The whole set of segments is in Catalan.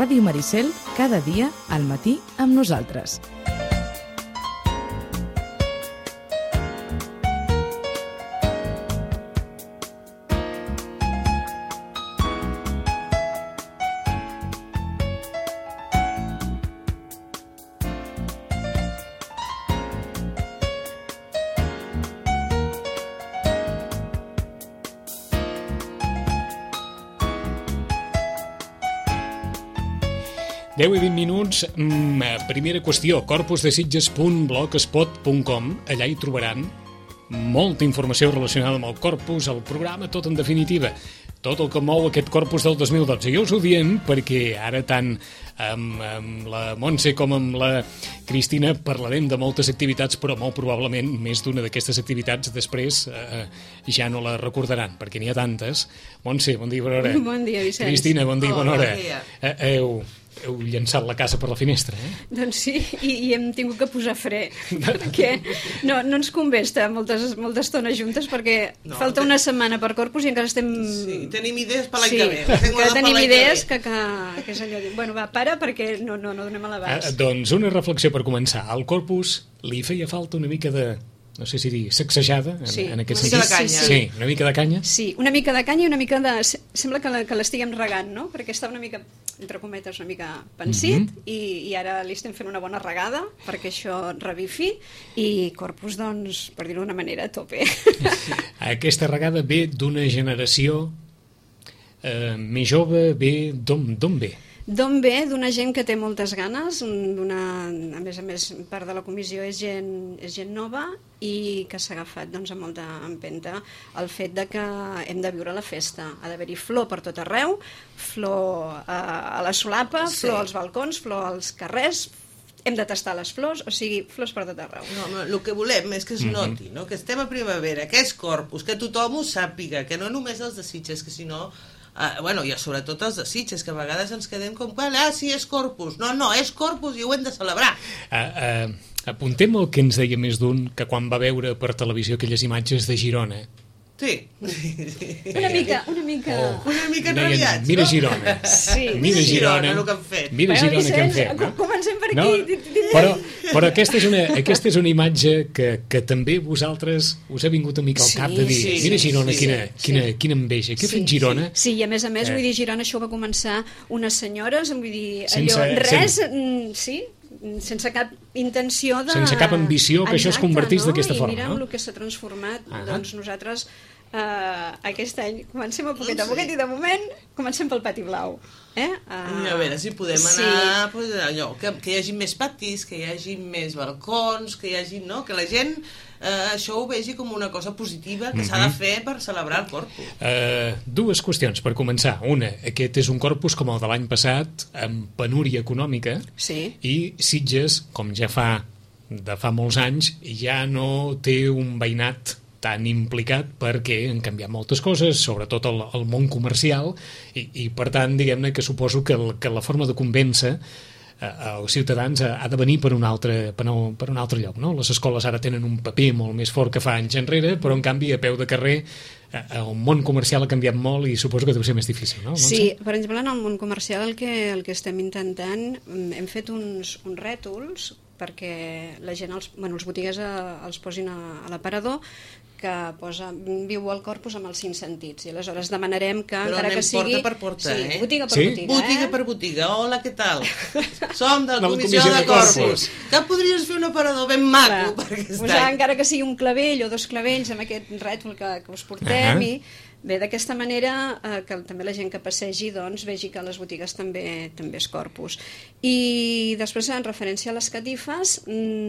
Ràdio Maricel, cada dia al matí amb nosaltres. Deu i 20 minuts, primera qüestió, corpusdesitges.blogspot.com, allà hi trobaran molta informació relacionada amb el corpus, el programa, tot en definitiva, tot el que mou aquest corpus del 2012. Jo us ho diem perquè ara tant amb la Montse com amb la Cristina parlarem de moltes activitats, però molt probablement més d'una d'aquestes activitats després ja no la recordaran, perquè n'hi ha tantes. Montse, bon dia i bona hora. Bon dia, Vicenç. Cristina, bon dia i bona hora. Bon dia. Heu llançat la casa per la finestra, eh? Doncs sí, i hem tingut que posar fre, perquè no ens convé estar molta estona juntes, perquè falta una setmana per Corpus i encara estem... Sí, tenim idees per l'any que ve. Que tenim idees que és allò... Bueno, va, para, perquè no donem a l'abast. Doncs una reflexió per començar. Al Corpus li feia falta una mica de... no sé si dir, sacsejada, en aquest sentit. Una mica de canya. Sí, una mica de canya. Sí, una mica de canya i una mica de... Sembla que l'estiguem regant, no? Perquè està una mica, entre cometes, una mica pensit, i ara li estem fent una bona regada perquè això revifi, i Corpus, doncs, per dir-ho d'una manera, a tope. Aquesta regada ve d'una generació més jove, ve d'on ve? D'on ve? D'una gent que té moltes ganes, a més, part de la comissió és gent nova i que s'ha agafat doncs, amb molta empenta el fet de que hem de viure la festa. Ha d'haver-hi flor per tot arreu, flor a la solapa, flor als balcons, flor als carrers, hem de tastar les flors, o sigui, flors per tot arreu. No, el que volem és que es noti, no? Que estem a primavera, que és Corpus, que tothom ho sàpiga, que no només els de Sitges, que si no... bueno, i sobretot els de Sitges, que a vegades ens quedem com, sí, és Corpus. No, és Corpus i ho hem de celebrar. Apuntem el que ens deia més d'un, que quan va veure per televisió aquelles imatges de Girona. Sí. Una mica. Una mica enrabiats, mira Girona. Sí. Mira Girona, el que han fet. Mira Girona que han fet. Comencem per aquí. Però aquesta és una imatge que també vosaltres us ha vingut una mica al cap de dir, mira Girona, quina enveja, què ha fet Girona? Sí, i a més, vull dir, Girona això ho va començar unes senyores, vull dir, sense cap intenció de... Sense cap ambició que això es convertís d'aquesta forma, no? I mirant el que s'ha transformat, doncs nosaltres aquest any comencem a poquet a poquet i de moment comencem pel Pati Blau. A veure si podem anar allò, que hi hagi més patis, que hi hagi més balcons, que hi hagi, no? Que la gent això ho vegi com una cosa positiva que s'ha de fer per celebrar el Corpus. Dues qüestions per començar. Una, aquest és un Corpus com el de l'any passat, amb penúria econòmica, i Sitges, com ja fa molts anys, ja no té un veïnat tan implicat perquè han canviat moltes coses, sobretot el món comercial, i per tant, diguem-ne que suposo que la forma de convèncer els ciutadans ha de venir per un altre lloc, no? Les escoles ara tenen un paper molt més fort que fa anys enrere, però en canvi a peu de carrer el món comercial ha canviat molt i suposo que deu ser més difícil, no? Sí, per exemple, en el món comercial el que estem intentant, hem fet uns rètols perquè la gent, els botiguers els posin a l'aparador, que posa viu al Corpus amb els 5 sentits, i aleshores demanarem que encara que sigui... Però anem porta per porta, botiga per botiga. Botiga per botiga, hola, què tal? Som de la comissió de Corpus. Que podries fer un aparador ben maco per aquest any? Posar encara que sigui un clavell o 2 clavells amb aquest rètol que us portem, i bé, d'aquesta manera que també la gent que passegi doncs vegi que les botigues també és Corpus. I després, en referència a les catifes,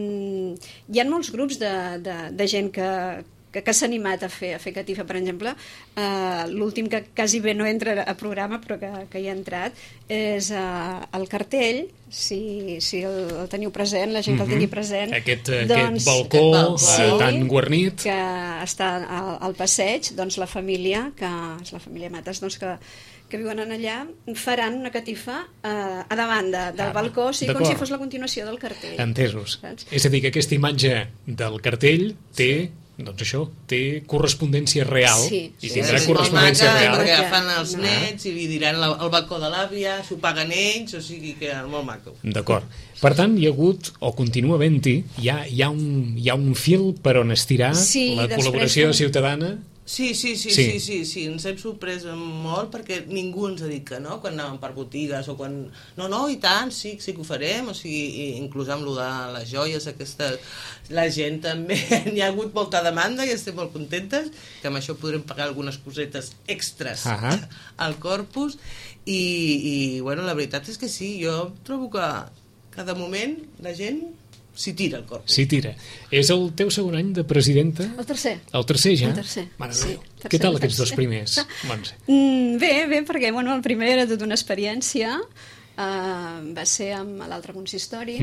hi ha molts grups de gent que s'ha animat a fer catifa, per exemple. L'últim que quasi bé no entra a programa però que hi ha entrat és el cartell, si el teniu present, la gent que el tingui present, aquest balcó tan guarnit que està al passeig, doncs la família, que és la família Mates, doncs que viuen allà, faran una catifa a davant del balcó, o sigui, com si fos la continuació del cartell. Entesos. És a dir, que aquesta imatge del cartell té doncs això, té correspondència real, i tindrà correspondència real. Perquè agafen els nets i diran el balcó de l'àvia, s'ho paguen ells, o sigui que molt maco. D'acord. Per tant, hi ha hagut, o continua havent-hi, hi ha un fil per on estirar la col·laboració ciutadana. Sí, ens hem sorprès molt perquè ningú ens ha dit que no, quan anàvem per botigues o quan... No, i tant, sí que ho farem, o sigui, inclús amb lo de les joies aquestes, la gent també, hi ha hagut molta demanda i estem molt contentes, que amb això podrem pagar algunes cosetes extres al Corpus i bueno, la veritat és que sí, jo trobo que cada moment la gent s'hi tira el Corpus. S'hi tira. És el teu segon any de presidenta? El tercer. El tercer ja? El tercer. Mare de Déu. Què tal aquests dos primers, Montse? Bé, perquè el primer era tota una experiència. Va ser amb l'altre consistori.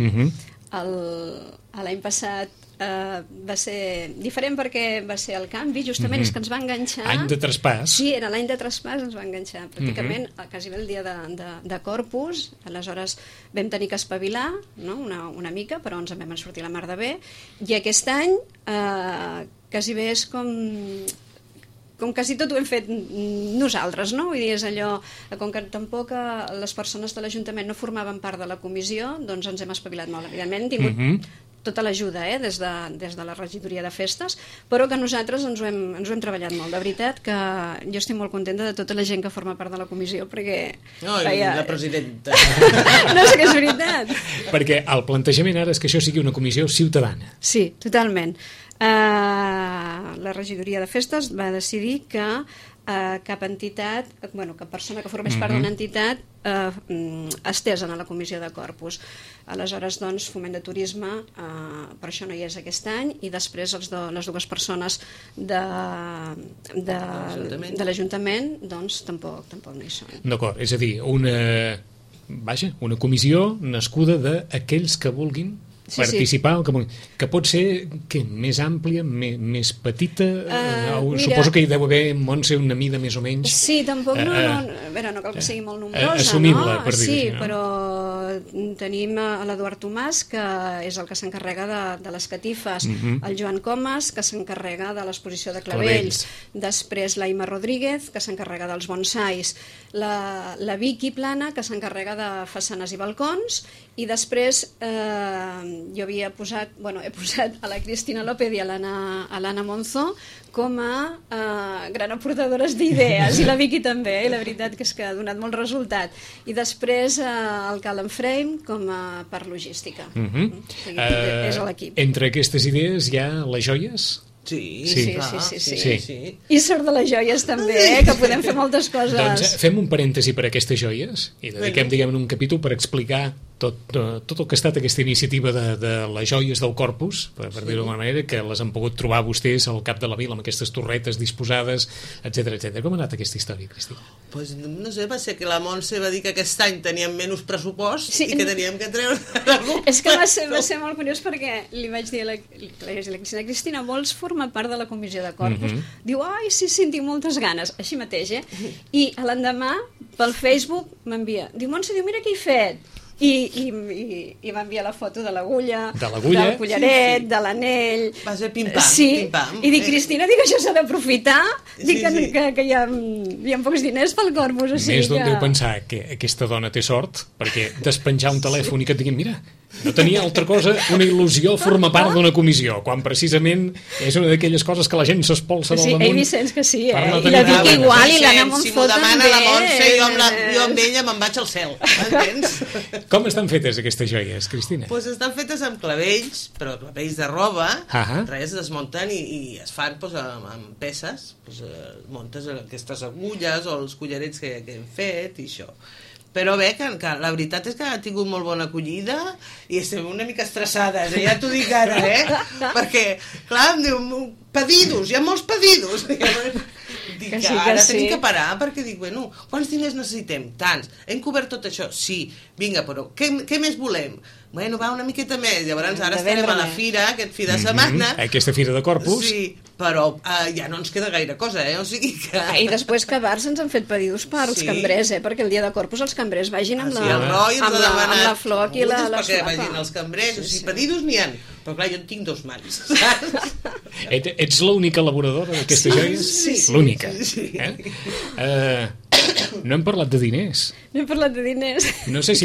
L'any passat va ser diferent perquè va ser el canvi, justament és que ens va enganxar... Any de traspàs. Sí, era l'any de traspàs, ens va enganxar pràcticament quasi bé el dia de Corpus, aleshores vam tenir que espavilar, no? una mica, però ens en vam sortir la mar de bé, i aquest any quasi bé és com quasi tot ho hem fet nosaltres, no? Vull dir, és allò, com que tampoc les persones de l'Ajuntament no formaven part de la comissió, doncs ens hem espavilat molt. Evidentment hem tingut tota l'ajuda des de la regidoria de festes, però que nosaltres ens ho hem treballat molt. De veritat que jo estic molt contenta de tota la gent que forma part de la comissió, perquè... No, i la presidenta. No sé que és veritat. Perquè el plantejament ara és que això sigui una comissió ciutadana. Sí, totalment. La regidoria de festes va decidir que cap entitat, cap persona que formés part d'una entitat estesen a la comissió de Corpus. Aleshores, doncs, Foment de Turisme, per això no hi és aquest any, i després les dues persones de l'Ajuntament, doncs, tampoc no hi són. D'acord, és a dir, una comissió nascuda d'aquells que vulguin participar, que pot ser més àmplia, més petita, suposo que hi deu haver, Montse, una mida més o menys... Sí, tampoc no cal que sigui molt nombrosa, assumible, per dir-ho. Sí, però tenim l'Eduard Tomàs, que és el que s'encarrega de les catifes, el Joan Comas, que s'encarrega de l'exposició de clavells, després la Ima Rodríguez, que s'encarrega dels bonsais, la Vicky Plana, que s'encarrega de façanes i balcons, i després jo he posat a la Cristina López i a l'Anna Monzó com a gran aportadores d'idees, i la Vicky també, i la veritat que és que ha donat molt resultat. I després el Callum Frame com a per logística. És l'equip. Entre aquestes idees hi ha les joies? Sí. I sort de les joies també, que podem fer moltes coses. Doncs fem un parèntesi per aquestes joies i dediquem, un capítol per explicar tot el que ha estat aquesta iniciativa de les joies del Corpus, per dir-ho d'una manera, que les han pogut trobar vostès al cap de la vila amb aquestes torretes disposades, etc. Com ha anat aquesta història, Cristina? Pues no sé, va ser que la Montse va dir que aquest any teníem menys pressupost i que teníem que treure algú. És que va ser molt curiós perquè li vaig dir a la Cristina, vols formar part de la comissió de Corpus? Diu, sí, tinc moltes ganes, així mateix, I l'endemà pel Facebook m'envia, diu, Montse, mira què he fet. I m'envia la foto de l'agulla, del collaret, de l'anell. Va ser pim-pam. Sí, i dic, Cristina, això s'ha d'aprofitar, dic que hi ha pocs diners pel Corpus. Més d'on deu pensar que aquesta dona té sort, perquè despenjar un telèfon i que et diguin, mira, no tenia altra cosa, una il·lusió formar part d'una comissió, quan precisament és una d'aquelles coses que la gent s'espolsa del damunt. Sí, Vicenç, que sí, I la Vicky igual, i l'Anna Monzó també. Si m'ho demana la Montse, jo amb ella me'n vaig al cel, entens? Com estan fetes aquestes joies, Cristina? Doncs estan fetes amb clavells, però clavells de roba, res, es munten i es fan amb peces, muntes aquestes agulles o els collarets que hem fet i això. Però bé, que la veritat és que ha tingut molt bona acollida i estem una mica estressades, ja t'ho dic ara, perquè, clar, em diu, pedidos, hi ha molts pedidos. Dic que ara tenim que parar, perquè dic, quants diners necessitem? Tants. Hem cobert tot això? Sí. Vinga, però què més volem? bueno, va una miqueta més, llavors ara estarem a la fira, aquest fi de setmana. Aquesta fira de Corpus. Sí, però ja no ens queda gaire cosa, o sigui que... I després que a bars ens han fet pedidos per als cambrers, perquè el dia de Corpus els cambrers vagin amb la flor aquí la perquè vagin els cambrers, o sigui, pedidos n'hi ha, però clar, jo en tinc 2 mans, saps? Ets l'única elaboradora d'aquestes joies? Sí. L'única. No hem parlat de diners. No hem parlat de diners. No sé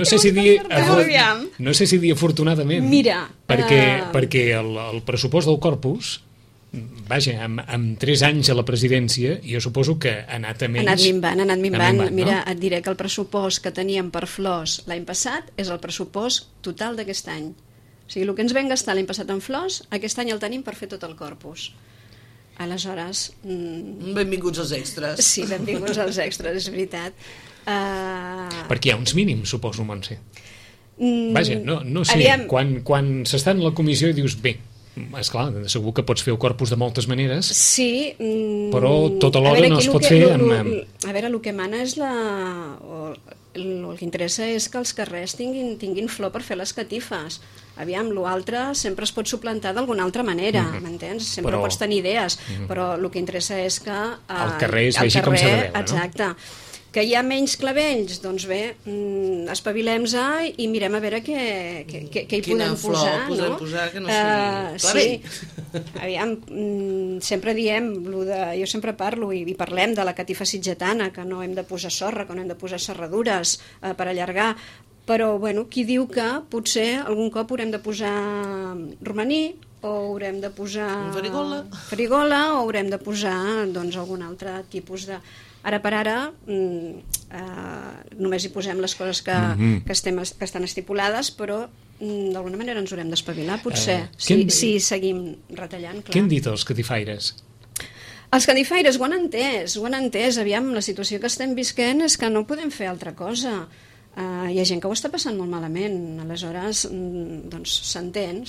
si dir afortunadament. Mira. Perquè el pressupost del Corpus, vaja, amb 3 anys a la presidència, jo suposo que ha anat a menys. Ha anat minvant. Mira, et diré que el pressupost que teníem per flors l'any passat és el pressupost total d'aquest any. O sigui, el que ens vam gastar l'any passat en flors, aquest any el tenim per fer tot el Corpus. Aleshores... Benvinguts als extras. Sí, benvinguts als extras, és veritat. Perquè hi ha uns mínims, suposo, Montse. Vaja, no sé, quan s'està en la comissió i dius, bé, esclar, segur que pots fer el Corpus de moltes maneres, sí, però tota l'hora no es pot fer amb... A veure, el que mana és el que interessa és que els carrers tinguin flor per fer les catifes. Aviam, l'altre sempre es pot suplantar d'alguna altra manera, m'entens? Sempre pots tenir idees, però el que interessa és que... el carrer es vegi com s'ha de veure, no? Exacte. Que hi ha menys clavells, doncs bé, espavilem-se i mirem a veure què hi podem posar. Quina flor podem posar que no sigui clavell. Sí, aviam, sempre diem, jo sempre parlo i parlem de la catifa sitgetana, que no hem de posar sorra, que no hem de posar serradures per allargar, però bueno, qui diu que potser algun cop haurem de posar romaní o haurem de posar farigola o haurem de posar doncs, algun altre tipus de... Ara per ara només hi posem les coses que estan estipulades, però d'alguna manera ens haurem d'espavilar, potser, si seguim retallant. Clar. Què han dit els catifaires? Els catifaires ho han entès. Aviam, la situació que estem visquent és que no podem fer altra cosa. Hi ha gent que ho està passant molt malament, aleshores doncs s'entén.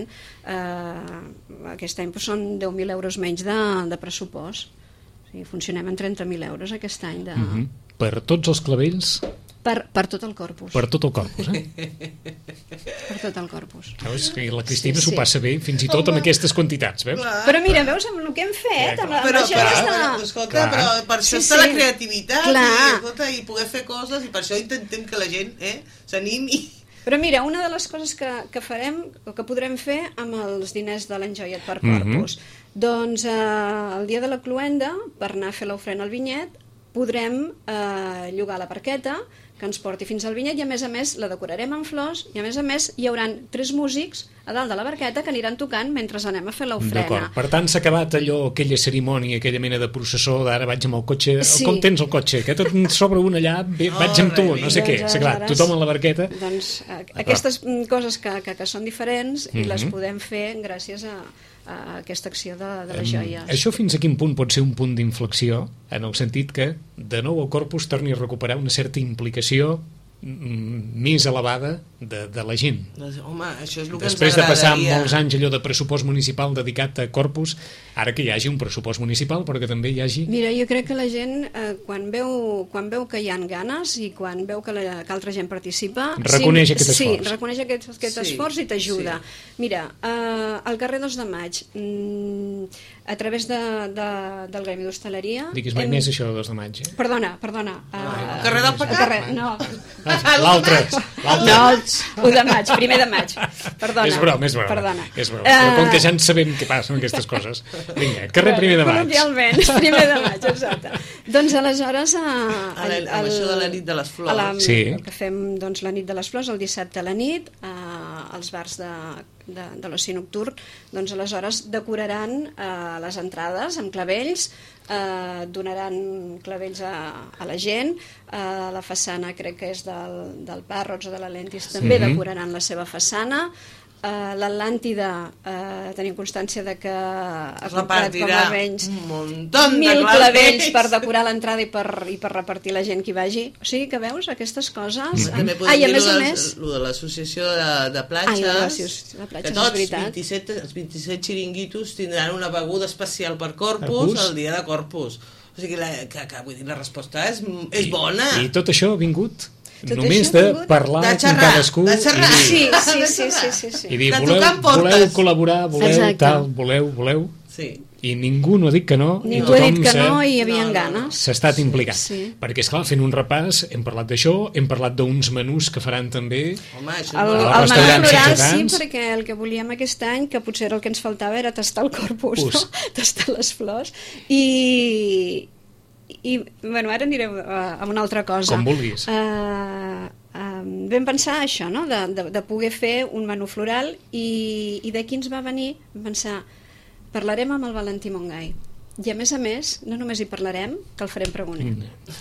Aquest any són 10.000 euros menys de pressupost. Sí, funcionem amb 30.000 euros aquest any. Per tots els clavells? Per tot el Corpus. Per tot el Corpus, Per tot el Corpus. Veus que la Cristina s'ho passa bé, fins i tot amb aquestes quantitats, veus? Però mira, veus amb el que hem fet, amb la escolta, però per això està la creativitat i poder fer coses, i per això intentem que la gent s'animi. Però mira, una de les coses que farem, o que podrem fer amb els diners de l'Enjoia't per Corpus, doncs el dia de la cloenda, per anar a fer l'ofrena al vinyet, podrem llogar la barqueta que ens porti fins al vinyet i a més la decorarem amb flors i a més hi haurà 3 músics a dalt de la barqueta que aniran tocant mentre anem a fer l'ofrena. D'acord, per tant s'ha acabat aquella cerimònia, aquella mena de processó d'ara vaig amb el cotxe, com tens el cotxe? Que tot sobre un allà, vaig amb tu, no sé què, clar, tothom a la barqueta. Doncs aquestes coses que són diferents i les podem fer gràcies a aquesta acció de les joies. Això fins a quin punt pot ser un punt d'inflexió, en el sentit que de nou el Corpus torni a recuperar una certa implicació més elevada de la gent? Home, això és el que després de passar molts anys allò de pressupost municipal dedicat a Corpus, ara que hi hagi un pressupost municipal però que també hi hagi... Mira, jo crec que la gent quan veu que hi ha ganes i quan veu que altra gent participa reconeix aquest esforç. Sí, reconeix aquest esforç i t'ajuda. Mira, al carrer 2 de Maig, a través del Gremi d'Hostaleria... Digues mai més això de 2 de Maig. Perdona. El carrer del Pecat? No. L'altre. No, 1 de maig, 1 de maig. Perdona. És broma. Però com que ja en sabem què passa amb aquestes coses. Vinga, carrer 1 de maig. Col·loquialment, 1 de maig, exacte. Doncs aleshores... Amb això de la nit de les flors. El que fem la nit de les flors, el dissabte a la nit, als bars de l'oci nocturn, doncs aleshores decoraran les entrades amb clavells, donaran clavells a la gent, la façana crec que és del Parrots o de l'Alentis també decoraran la seva façana, l'Atlàntida tenim constància de que ha comprat com a menys 1.000 clavells per decorar l'entrada i per repartir la gent que hi vagi, o sigui que veus aquestes coses. També podem dir el de l'associació de platges, que tots els 27 xiringuitos tindran una beguda especial per Corpus el dia de Corpus, o sigui que vull dir, la resposta és bona. I tot això ha vingut Només de parlar amb cadascú i dir, voleu col·laborar, voleu, i ningú no ha dit que no, ningú ha dit que no i hi havia ganes, s'ha estat implicat, perquè esclar, fent un repàs hem parlat d'això, hem parlat d'uns menús que faran també el menú floral, sí, perquè el que volíem aquest any, que potser el que ens faltava era tastar el corpus, no? Tastar les flors i bueno, ara anirem a una altra cosa. Com vulguis. Vam pensar això, no? De poder fer un menú floral i d'aquí ens va venir, vam pensar, parlarem amb el Valentí Montgai i a més, no només hi parlarem, que el farem pregoner.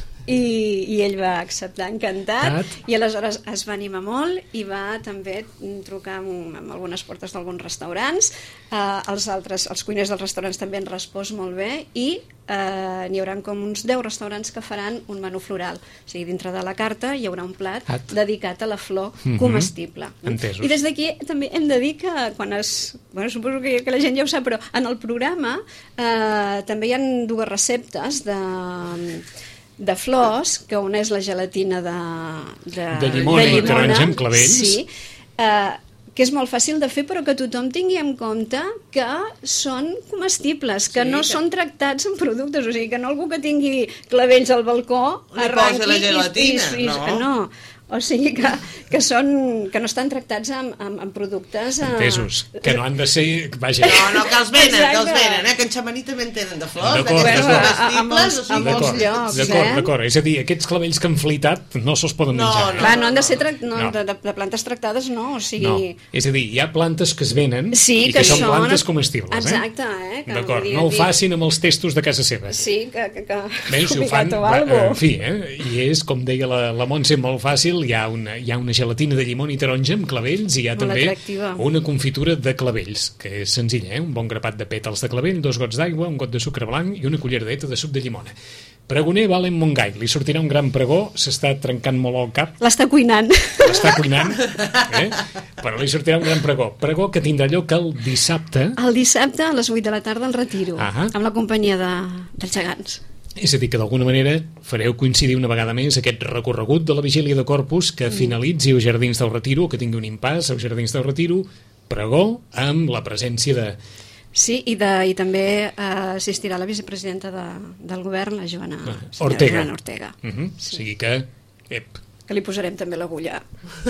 I ell va acceptar encantat i aleshores es va animar molt i va també trucar amb algunes portes d'alguns restaurants, els cuiners dels restaurants també han respost molt bé i n'hi haurà com uns 10 restaurants que faran un menú floral, o sigui, dintre de la carta hi haurà un plat dedicat a la flor comestible. Entesos. I des d'aquí també hem de dir que quan suposo que la gent ja ho sap, però en el programa també hi ha 2 receptes de flors, que una és la gelatina de llimona i taronja amb clavells, que és molt fàcil de fer, però que tothom tingui en compte que són comestibles, que no són tractats en productes, o sigui, que no algú que tingui clavells al balcó arranqui la gelatina, no. O sigui que no estan tractats amb productes... Entesos, que no han de ser... Vaja. No, que els venen, que en Xamaní també en tenen de flors, a molts llocs. D'acord, és a dir, aquests clavells que han flitat no se'ls poden menjar. Clar, no han de ser de plantes tractades, no, o sigui... És a dir, hi ha plantes que es venen i que són plantes comestibles. Exacte, D'acord, no ho facin amb els testos de casa seva. Sí, que si ho fan, en fi, i és, com deia la Montse, molt fàcil. Hi ha una gelatina de llimona i taronja amb clavells i hi ha també una confitura de clavells, que és senzilla, un bon grapat de pètals de clavell, 2 gots d'aigua, un got de sucre blanc i una culleradeta de suc de llimona. Pregoner Valent Montgai, li sortirà un gran pregó, s'està trencant molt el cap. L'està cuinant, però li sortirà un gran pregó que tindrà lloc el dissabte. El dissabte a les 8 de la tarda al Retiro, amb la companyia dels gegants. És a dir, que d'alguna manera fareu coincidir una vegada més aquest recorregut de la Vigília de Corpus que finalitzi als Jardins del Retiro, que tingui un impàs als Jardins del Retiro, pregó amb la presència de... Sí, i també assistirà la vicepresidenta del govern, la Joana Ortega. O sigui que... Que li posarem també l'agulla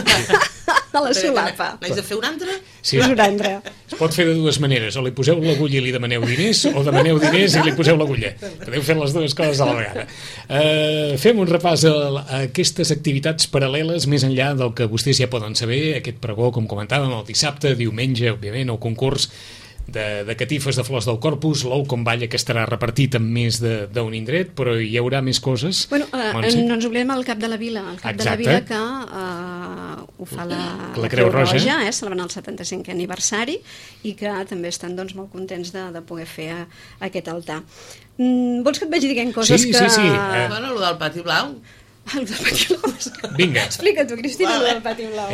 a la solapa. N'haig de fer una altra? Sí, es pot fer de 2 maneres, o li poseu l'agulla i li demaneu diners, o demaneu diners i li poseu l'agulla. Podeu fer les 2 coses a la vegada. Fem un repàs a aquestes activitats paral·leles, més enllà del que vostès ja poden saber, aquest pregó, com comentàvem, el dissabte, diumenge, òbviament, el concurs de catifes de flors del Corpus, l'ou com balla, que estarà repartit en més d'un indret, però hi haurà més coses. Bueno, no ens oblidem el Cap de la Vila, de la Vila que ho fa la Creu Roja, celebrant el 75è aniversari, i que també estan molt contents de poder fer aquest altar. Vols que et vagi dient coses que... Sí. Bueno, el del Pati Blau. El del Pati Blau. Vinga. Explica tu, Cristina, el del Pati Blau.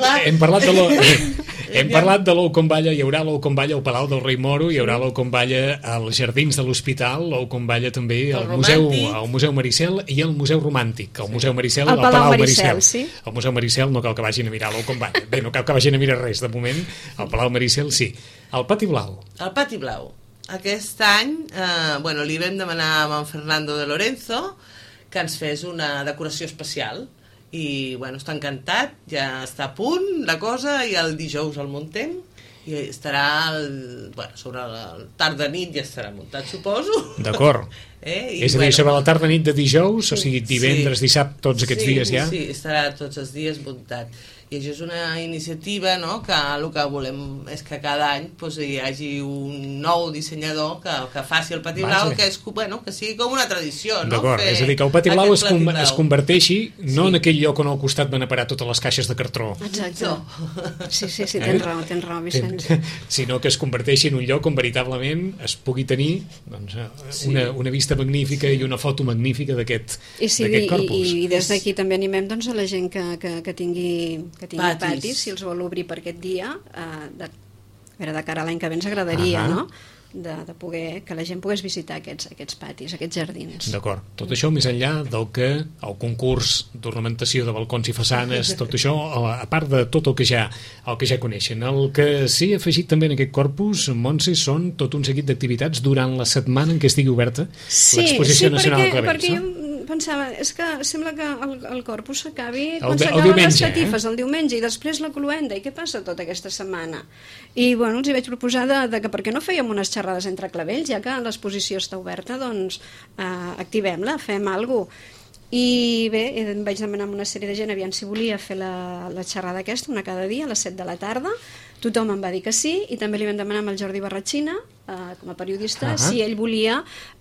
Hem parlat de l'ou com balla, hi haurà l'ou com balla al Palau del Rei Moro, hi haurà l'ou com balla als Jardins de l'Hospital, l'ou com balla també al Museu Maricel i al Museu Romàntic. El Museu Maricel i el Palau Maricel. El Museu Maricel no cal que vagin a mirar l'ou com balla. Bé, no cal que vagin a mirar res, de moment. El Palau Maricel sí. El Pati Blau. El Pati Blau. Aquest any, li vam demanar a en Fernando de Lorenzo que ens fes una decoració especial i està encantat, ja està a punt la cosa, i el dijous el muntem i estarà sobre la tarda nit ja estarà muntat, suposo. D'acord. És a dir, sobre la tarda nit de dijous, o sigui, divendres, dissabte, tots aquests dies ja? Sí, estarà tots els dies muntat. I això és una iniciativa, no?, que el que volem és que cada any hi hagi un nou dissenyador que faci el Pati Blau, que sigui com una tradició, no? D'acord, és a dir, que el Pati Blau es converteixi no en aquell lloc on al costat van a parar totes les caixes de cartró. Exacte. Sí, tens raó, Vicenç. Sinó que es converteixi en un lloc on veritablement es pugui tenir una vista magnífica i una foto magnífica d'aquest corpus. I des d'aquí també animem a la gent que tingui patis, si els vol obrir per aquest dia, A veure, de cara a l'any que ve ens agradaria, no?, de poder, que la gent pogués visitar aquests patis, aquests jardins. D'acord. Tot això més enllà del que el concurs d'ornamentació de balcons i façanes, tot això, a part de tot el que ja coneixen. El que sí he afegit també en aquest corpus, Montse, són tot un seguit d'activitats durant la setmana en què estigui oberta l'Exposició Nacional de Clavells. Sí, perquè pensava, és que sembla que el corpus s'acabi quan el s'acaben les diumenge, catifes, el diumenge, i després la cloenda, i què passa tota aquesta setmana? I bueno, els hi vaig proposar que per què no fèiem unes xerrades entre clavells, ja que l'exposició està oberta, doncs activem-la, fem alguna cosa. I bé, em vaig demanar a una sèrie de gent aviam si volia fer la xerrada aquesta, una cada dia, a les 7 de la tarda. Tothom em va dir que sí, i també li vam demanar al Jordi Barratxina, com a periodista, si ell volia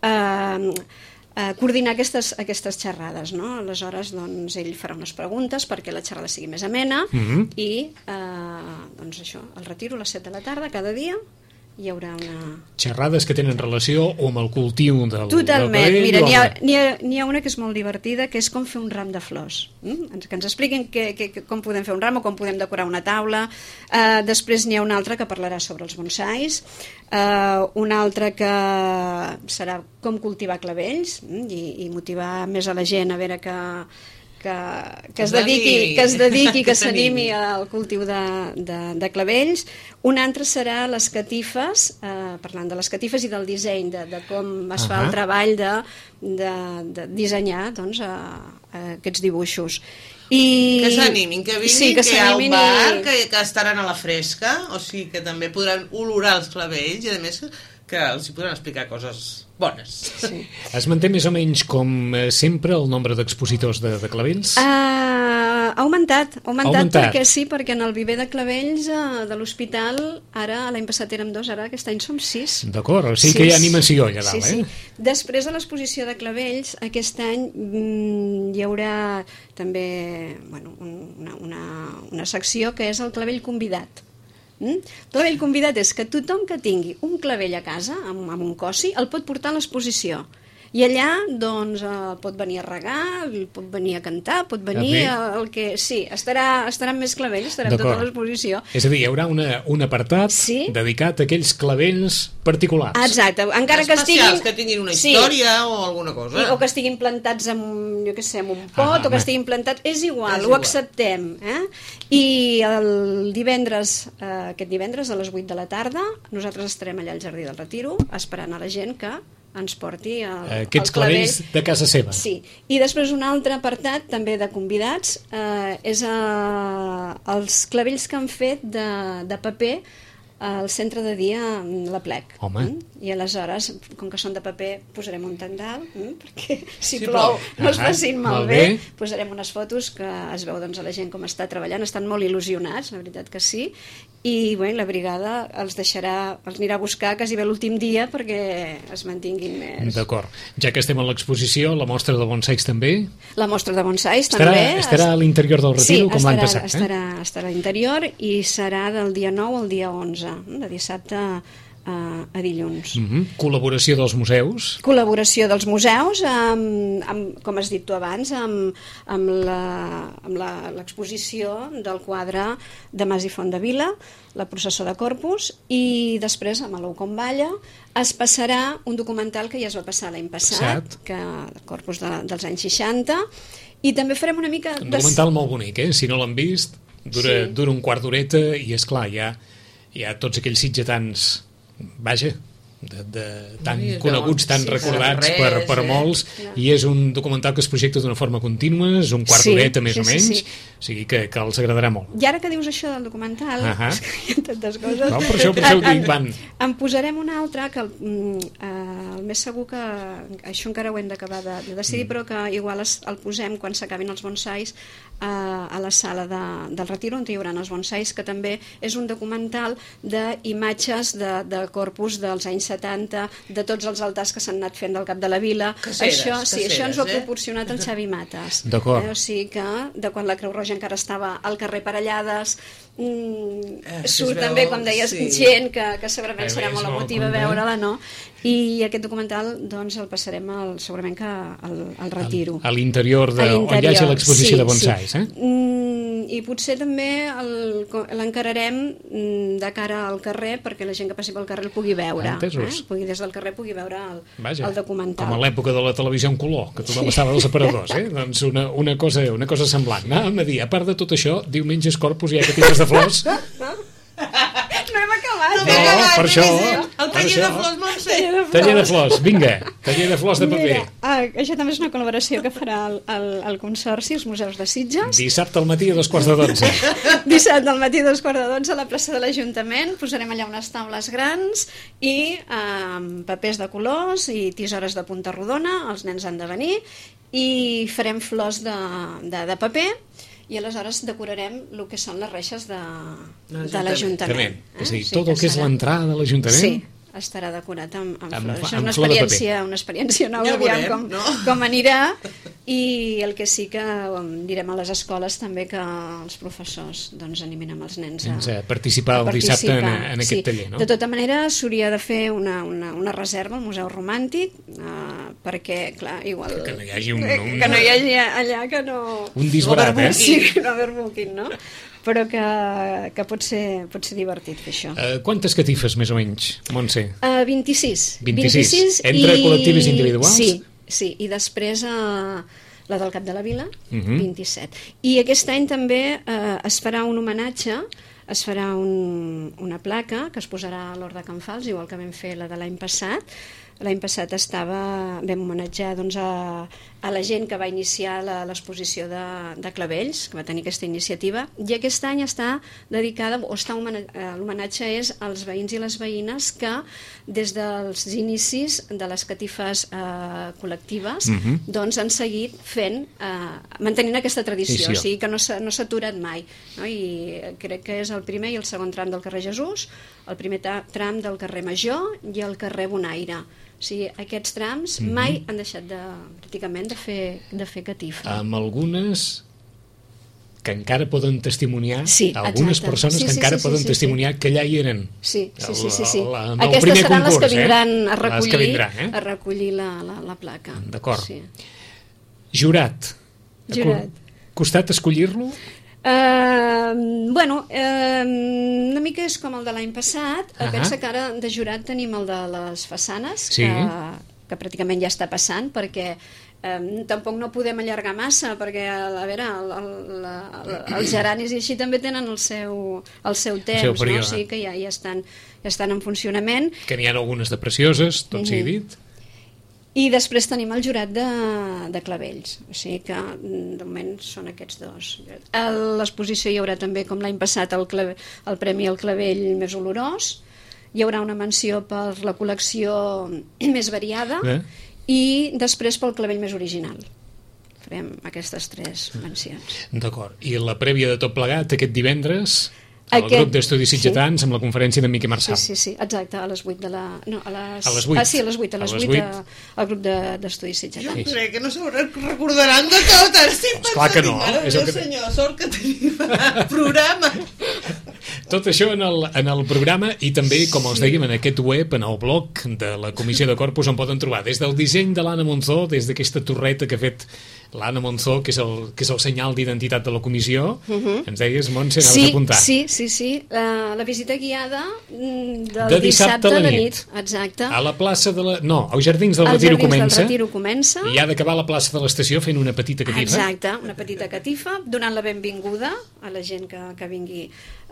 coordinar aquestes xerrades, no? Aleshores, doncs, ell farà unes preguntes perquè la xerrada sigui més amena i, doncs això, el retiro a les 7 de la tarda cada dia. Hi haurà una... Xerrades que tenen relació amb el cultiu del Totalment. Mira, n'hi ha una que és molt divertida, que és com fer un ram de flors. Que ens expliquin com podem fer un ram o com podem decorar una taula. Després n'hi ha una altra que parlarà sobre els bonsais, una altra que serà com cultivar clavells i motivar més a la gent a veure que es dediqui, que s'animi al cultiu de clavells. Una altra serà les catifes, parlant de les catifes i del disseny, de com es fa el treball de dissenyar aquests dibuixos. Que s'animin, que vinguin, que hi ha un bar, que estaran a la fresca, o sigui que també podran olorar els clavells i a més que els hi podran explicar coses bones. Sí. Es manté més o menys com sempre el nombre d'expositors de clavells? Ha augmentat perquè en el viver de clavells de l'hospital, ara l'any passat érem 2, ara aquest any som 6. D'acord, o sigui que hi ha animació allà dalt, sí. Després de l'exposició de clavells, aquest any hi haurà també una secció que és el clavell convidat. El clavell convidat és que tothom que tingui un clavell a casa, amb un cossi, el pot portar a l'exposició. I allà, doncs, pot venir a regar, pot venir a cantar, pot venir el que... Sí, estarà amb més clavells, estarà amb tota l'exposició. És a dir, hi haurà un apartat dedicat a aquells clavells particulars. Exacte, encara que estiguin... que tinguin una història o alguna cosa. O que estiguin plantats amb un pot, o que estiguin plantats... És igual, ho acceptem. I el divendres, aquest divendres a les 8 de la tarda, nosaltres estarem allà al Jardí del Retiro, esperant a la gent que ens porti aquests clavells de casa seva. Sí, i després un altre apartat també de convidats és els clavells que han fet de paper al centre de dia La Plec. I aleshores, com que són de paper, posarem un tendal, perquè si plou no es facin malbé. Posarem unes fotos que es veu a la gent com està treballant, estan molt il·lusionats, la veritat que sí, i la brigada els anirà a buscar quasi bé l'últim dia perquè es mantinguin més. D'acord. Ja que estem a l'exposició, la mostra de bonsais també? La mostra de bonsais també. Estarà a l'interior del Retiro, com l'any passat? Estarà a l'interior i serà del dia 9 al dia 11, de dissabte a dilluns. Col·laboració dels museus? Col·laboració dels museus, com has dit tu abans, amb l'exposició del quadre de Mas i Fondevila, la processó de Corpus, i després amb l'Ou com balla es passarà un documental que ja es va passar l'any passat, que Corpus dels anys 60, i també farem una mica... Un documental molt bonic, si no l'han vist, dura un quart d'horeta i és clar, hi ha tots aquells sitgetans, vaja, tan coneguts, tan recordats per molts, i és un documental que es projecta d'una forma contínua, és un quart d'horeta més o menys, o sigui que els agradarà molt. I ara que dius això del documental, és que hi ha tantes coses... No, per això ho dic, van. En posarem un altre, que el més segur que això encara ho hem d'acabar de decidir, però que igual el posem quan s'acabin els bonsais a la sala del Retiro, on hi haurà els bonsais, que també és un documental d'imatges de Corpus dels anys 70, de tots els altars que s'han anat fent del cap de la vila. Això ens ho ha proporcionat el Xavi Mates. D'acord. O sigui que de quan la Creu Roja encara estava al carrer Parellades, surt també, com deies, gent que segurament serà molt emotiva veure-la, no? I aquest documental doncs el passarem segurament que al Retiro. A l'interior on hi hagi l'exposició de bonsais, I potser també l'encararem de cara al carrer perquè la gent que passi pel carrer el pugui veure. Pugui des del carrer pugui veure el documental. Com a l'època de la televisió en color, que tothom estava dels aparadors, doncs una cosa semblant. Anàvem a dir, a part de tot això, diumenge és Corpus i hi ha catives de flors. No hem acabat. No, per això. El taller de flors, Montse. Taller de flors, vinga. Taller de flors de paper. Mira, això també és una col·laboració que farà el Consorci, els Museus de Sitges. Dissabte al matí a 11:45. Dissabte al matí a 11:45 a la plaça de l'Ajuntament. Posarem allà unes taules grans i papers de colors i tisores de punta rodona. Els nens han de venir i farem flors de paper i aleshores decorarem el que són les reixes de l'Ajuntament. És a dir, tot el que és l'entrada de l'Ajuntament... Sí, estarà decorat amb flors. Això és una experiència nova, ja veurem com anirà, i el que sí que direm a les escoles també que els professors animin amb els nens a participar el dissabte en aquest taller, no? De tota manera, s'hauria de fer una reserva al Museu Romàntic perquè, clar, igual... Que no hi hagi que no hi hagi allà que no... Un disbarat, Sí, no overbooking, no? Però que pot ser divertit fer això. Quantes catifes, més o menys, Montse? 26. Entre col·lectives individuals? Sí, i després la del Cap de la Vila, 27. I aquest any també es farà un homenatge, es farà una placa que es posarà a l'Hort de Can Fals, igual que vam fer la de l'any passat. L'any passat vam homenatjar a la gent que va iniciar l'exposició de clavells, que va tenir aquesta iniciativa, i aquest any està dedicada, l'homenatge és als veïns i les veïnes que des dels inicis de les catifes col·lectives han seguit mantenint aquesta tradició, o sigui que no s'ha aturat mai, no? I crec que és el primer i el segon tram del carrer Jesús, el primer tram del carrer Major i el carrer Bonaire. O sigui, aquests trams mai han deixat pràcticament de fer catifa. Amb algunes que encara poden testimoniar, algunes persones que encara poden testimoniar que allà hi eren. Sí. Aquestes seran les que vindran a recollir la placa. D'acord. Jurat. Costat escollir-lo? Una mica és com el de l'any passat. Pensa que ara de jurat tenim el de les façanes, que pràcticament ja està passant, perquè tampoc no podem allargar massa, perquè a veure, els geranis i així també tenen el seu temps, no? O sigui que ja estan en funcionament. Que n'hi ha algunes de precioses, tot sigui dit. I després tenim el jurat de clavells, o sigui que de moment són aquests dos. A l'exposició hi haurà també, com l'any passat, el Premi al Clavell més olorós, hi haurà una menció per la col·lecció més variada i després pel clavell més original. Farem aquestes 3 mencions. D'acord. I la prèvia de tot plegat, aquest divendres... El grup d'estudis sitgetans amb la conferència de Miqui Marçal. Sí, exacte, a les 8 de la... No, a les 8. Sí, a les 8 al grup d'estudis sitgetans. Jo crec que no se recordaran de tot. Esclar que no. Senyor, sort que tenim programa. Tot això en el programa i també, com els dèiem, en aquest web, en el blog de la Comissió de Corpus, on poden trobar des del disseny de l'Anna Monzó, des d'aquesta torreta que ha fet l'Anna Monzó, que és el senyal d'identitat de la comissió. Ens deies, Montse, anaves a apuntar. Sí. La visita guiada del dissabte a la nit. Exacte. A la plaça de la... No, als Jardins del Retiro comença. I ha d'acabar a la plaça de l'estació fent una petita catifa. Exacte, una petita catifa, donant la benvinguda a la gent que vingui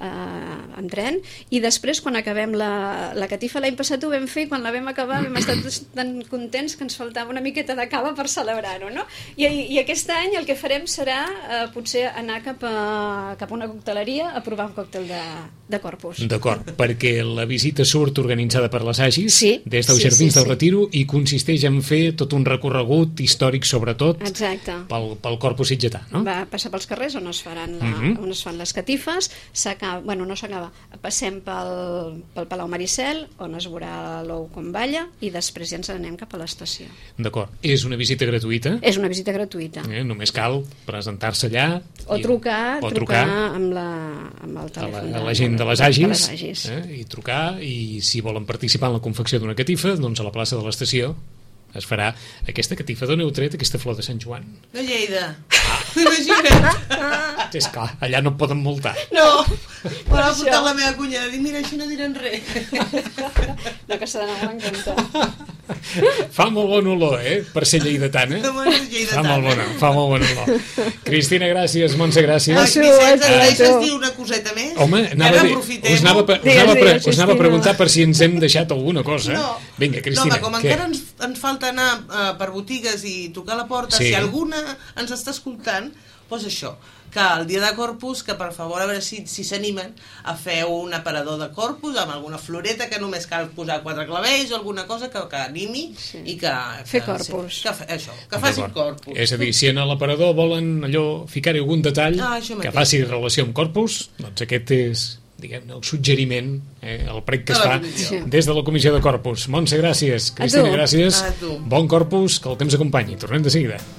en tren, i després quan acabem la catifa, l'any passat ho vam fer, quan la vam acabar vam estar tan contents que ens faltava una miqueta de cava per celebrar-ho, no? I aquest any el que farem serà potser anar cap a una cocteleria a provar un còctel de Corpus. D'acord, perquè la visita surt organitzada per les Agis, des dels Jardins del Retiro, i consisteix en fer tot un recorregut històric, sobretot pel Corpus sitgetà, no? Va passar pels carrers on es fan les catifes, no s'acaba, passem pel Palau Maricel, on es veurà l'ou com balla, i després ja ens anem cap a l'estació. D'acord. És una visita gratuïta? És una visita gratuïta. Només cal presentar-se allà o trucar amb el telèfon a la gent de les Agis, i trucar, i si volen participar en la confecció d'una catifa, doncs a la plaça de l'estació es farà aquesta catifa de Neutret, aquesta flor de Sant Joan. De Lleida. Imagina't. És clar, allà no et poden multar. No, però ha portat la meva cunyada i dir, mira, així no diran res. No, que s'ha d'anar en compte. Fa molt bon olor, per ser lleidatana. Fa molt bon olor. Cristina, gràcies. Montse, gràcies. Vicenç, deixes dir una coseta més? Home, us anava a preguntar per si ens hem deixat alguna cosa. Vinga, Cristina. No, com encara ens falta anar per botigues i tocar la porta, si alguna ens està escoltant, doncs això, que el dia de Corpus, que per favor a veure si s'animen a fer un aparador de Corpus amb alguna floreta que només cal posar 4 clavells o alguna cosa que animi i que... Fer Corpus. Que faci Corpus. És a dir, si en l'aparador volen allò ficar-hi algun detall que faci relació amb Corpus, doncs aquest és, diguem-ne, el suggeriment, el prec que es fa des de la Comissió de Corpus. Montse, gràcies. Cristina, gràcies. Bon Corpus, que el temps acompanyi. Tornem de seguida.